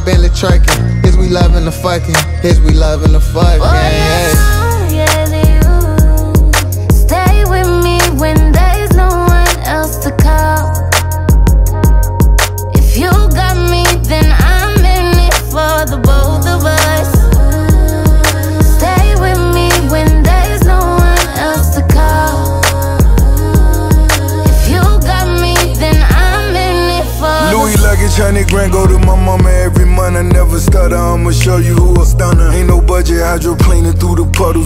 Bentley trucking. Is we loving the fucking? Is we loving the fucking? Yeah, you stay with me when there's no one else to call. If you got me, then I'm in it for the both of us. Stay with me when there's no one else to call. If you got me, then I'm in it for Louis luggage, 100 grand, go to my mama every month. I never stutter, I'ma show you who a stunner. Ain't no budget, hydroplaning through the puddles.